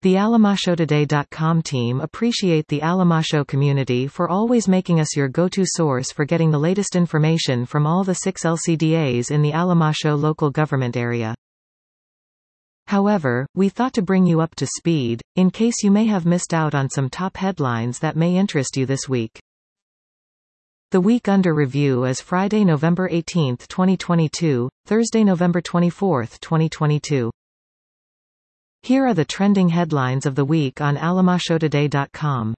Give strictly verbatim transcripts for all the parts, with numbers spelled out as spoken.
The Alamashotoday dot com team appreciate the Alamasho community for always making us your go-to source for getting the latest information from all the six L C D As in the Alamasho local government area. However, we thought to bring you up to speed, in case you may have missed out on some top headlines that may interest you this week. The week under review is Friday, November eighteenth, twenty twenty-two, Thursday, November twenty-fourth, twenty twenty-two. Here are the trending headlines of the week on Alamashotoday dot com.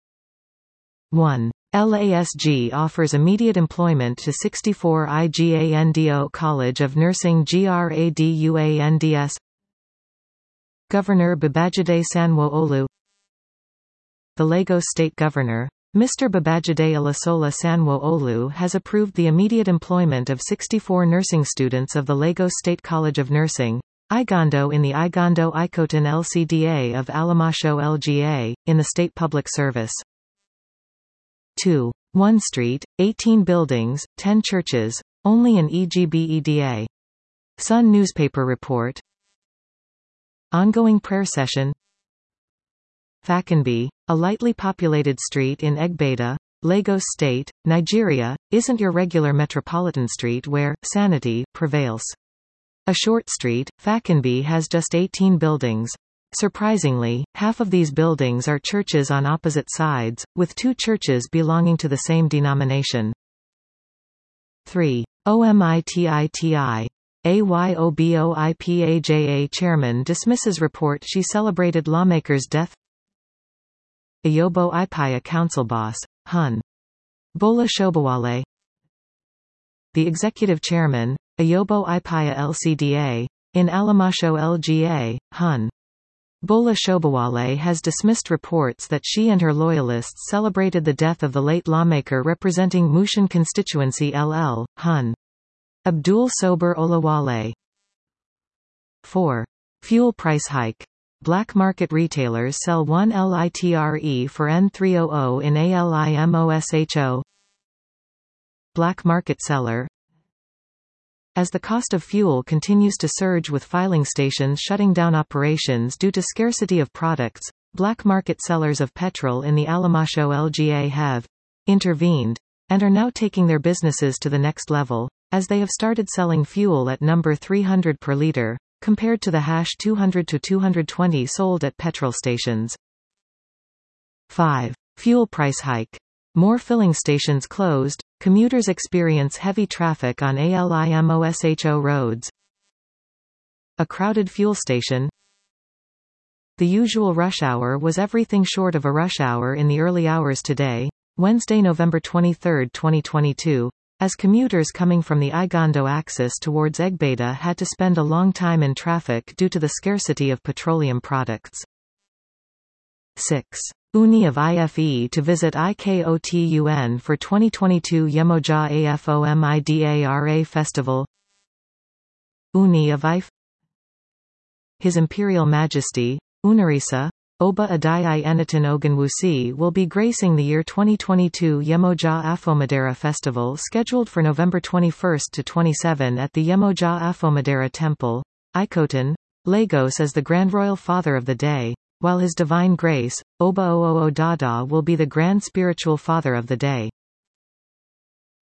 one. L A S G offers immediate employment to sixty-four I G A N D O College of Nursing GRADUANDS. Governor Babajide Sanwo-Olu. The Lagos State Governor, Mister Babajide Olasola Sanwo-Olu, has approved the immediate employment of sixty-four nursing students of the Lagos State College of Nursing, Igondo in the Igondo Ikoton L C D A of Alamasho L G A, in the state public service. two. one Street, eighteen buildings, ten churches, only in E G B E D A. Sun newspaper report. Ongoing prayer session. Fakanbi, a lightly populated street in Egbeda, Lagos State, Nigeria, isn't your regular metropolitan street where sanity prevails. A short street, Fakanbi has just eighteen buildings. Surprisingly, half of these buildings are churches on opposite sides, with two churches belonging to the same denomination. three. OMITITI. AYOBOIPAJA chairman dismisses report she celebrated lawmaker's death. Ayobo Ipaya council boss, Hun. Bola Shobowale. The executive chairman, Ayobo Ipaya L C D A, in Alamasho L G A, Hun. Bola Shobowale has dismissed reports that she and her loyalists celebrated the death of the late lawmaker representing Mushin constituency L L, Hun. Abdul Sober Olawale. four. Fuel price hike. Black market retailers sell one litre for N three hundred in ALIMOSHO. Black market seller. As the cost of fuel continues to surge with filling stations shutting down operations due to scarcity of products, black market sellers of petrol in the Alamasho L G A have intervened and are now taking their businesses to the next level, as they have started selling fuel at number three hundred per liter, compared to the hash two hundred to two hundred twenty sold at petrol stations. five. Fuel price hike. More filling stations closed, commuters experience heavy traffic on ALIMOSHO roads. A crowded fuel station. The usual rush hour was everything short of a rush hour in the early hours today, Wednesday, November twenty-third, twenty twenty-two, as commuters coming from the Igondo axis towards Egbeda had to spend a long time in traffic due to the scarcity of petroleum products. six. Uni of I F E to visit IKOTUN for twenty twenty-two Yemoja AFOMIDARA Festival. Uni of I F E. His Imperial Majesty, Unarisa, Oba Adai Enitan Ogunwusi will be gracing the year twenty twenty-two Yemoja Afomidera Festival scheduled for November twenty-first to twenty-seventh at the Yemoja Afomidera Temple, Ikoton, Lagos as the Grand Royal Father of the day, while His Divine Grace, Oba Ooo Dada will be the Grand Spiritual Father of the day.